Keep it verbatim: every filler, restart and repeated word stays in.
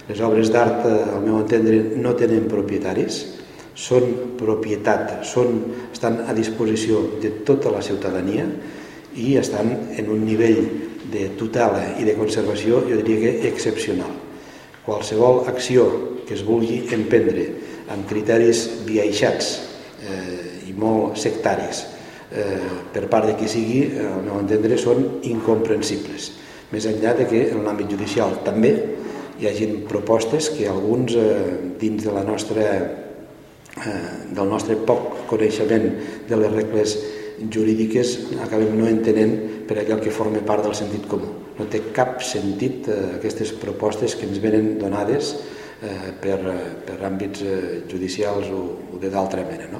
Les obres d'art, al meu entendre, no tenen propietaris, són propietat, són, estan a disposició de tota la ciutadania i estan en un nivell de tutela i de conservació, jo diria que excepcional. Qualsevol acció que es vulgui emprendre amb criteris biaixats eh, i molt sectaris eh, per part de qui sigui, al meu entendre, són incomprensibles. Més enllà de que en l'àmbit judicial també hi hagin propostes que alguns, eh, dins de la nostra, eh, del nostre poc coneixement de les regles jurídiques, acabem no entenent per allò que forma part del sentit comú. No té cap sentit eh, aquestes propostes que ens venen donades eh, per, per àmbits eh, judicials o, o de d'altra mena, no?